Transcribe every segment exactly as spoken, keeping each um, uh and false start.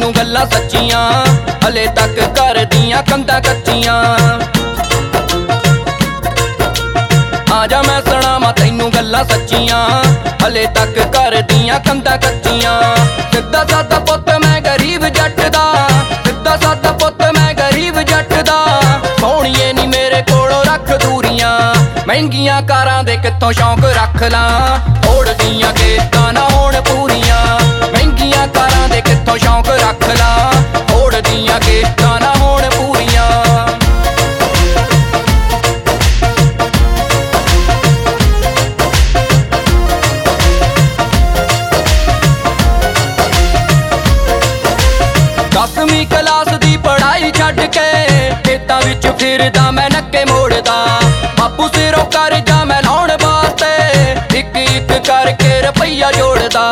तैनू गल्लां सच्चियां हले तक घर दियां कंधां कच्चियां। आजा मैं सुणावां तैनू गल्लां सच्चियां हले तक घर दियां कंधां कच्चियां। सिद्धा सादा पुत्त मैं गरीब जट दा, सिद्धा सादा पुत्त मैं गरीब जट दा। सोहणीए नी मेरे कोलों रख दूरियां, महंगियां कारां दे कित्थों शौक रख लां। होड़ दियां किश्तां ना होण पूरियां, महंगियां कारां दे कित्थों शौक रख लां। होड़ दियां किश्तां ना होण पूरियां। दसवीं क्लास दी पढ़ाई छड्ड के खेतां विच फिरदा मैं नक्के मोड़दा। बापू सिरों करजा मैं लाउण वास्ते इक इक करके रुपईया जोड़दा।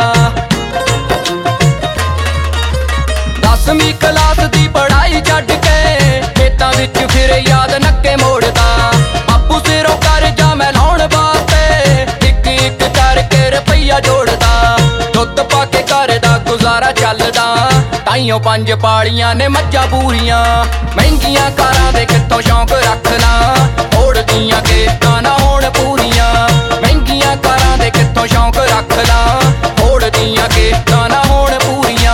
दसवीं क्लास दी पढ़ाई छड्ड के खेतां विच फिर याद नक्के मोड़दा। बापू सिरों करजा मैं लाउण वास्ते इक इक करके रुपईया जोड़दा। दुद्ध पा के घर दा गुजारा चलदा, ताइयों पंज पालियां ने मज्जां पूरियां। महंगियां कारां दे कित्थों शौक रख लां। होड़ दियां किश्तां ना होण पूरियां, महंगियां कारां दे कित्थों शौक रख लां। होड़ दियां किश्तां ना होण पूरियां।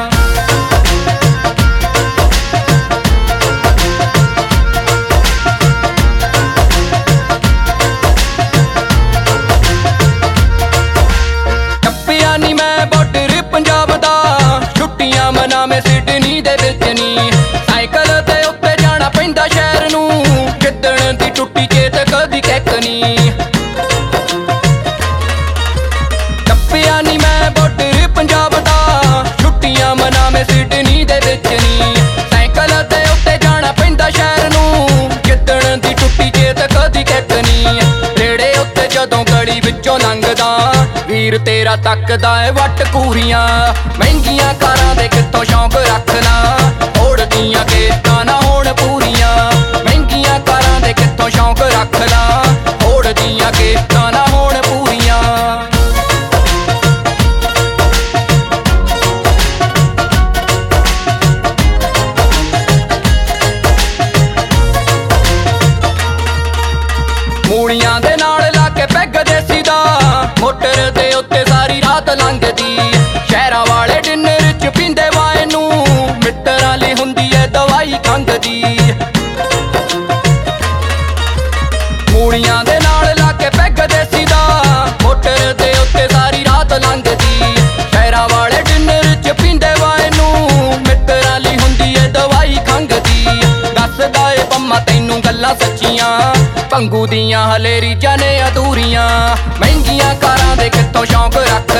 टप्पिया नी मैं बॉर्डर पंजाब दा, छुट्टियां मनावे सिडनी दे विच नी। साइकल ते उत्ते जाना पैंदा शहर नूं, जिद्दण दी टुट्टी चेत कदी कैकनी। टप्पिया नी मैं बॉर्डर पंजाब दा, छुट्टियां मनावे सिडनी दे विच नी। साइकल ते उत्ते जाना पैंदा शहर नूं, जिद्दण दी टुट्टी चेत कदी कैकनी। रेड़े उत्ते जदों गली विचों लंघदा, वीर तेरा तकदा है वट कूरियां। महंगियां कारां दे कित्थों शौक रख लां। होड़ दियां किश्तां ना होण पूरियां, महंगियां कारां दे कित्थों शौक रख लां। होड़ दियां किश्तां ना होण पूरियां। मूलियां दे नाल ला के पैग देसी दा, मोटर दे उत्ते सारी रात लंघदी। शहरां वाले डिनर च पींदे वाइन नूं, मित्तरां लई हुंदी ऐ दवाई खंघ दी। मूलियां दे नाल ला के पैग देसी दा, मोटर दे उत्ते सारी रात लंघदी। शहरां वाले डिनर च पींदे वाइन नूं, मित्तरां लई हुंदी ऐ दवाई खंघ दी। दसदा ए पंमा तैनू गल्लां सच्चियां, भंगू दियां हले रीझां ने अधूरियां। महंगियां कारां दे कित्थों शौक रख